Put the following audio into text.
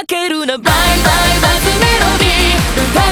けるなバイバイバズメロディー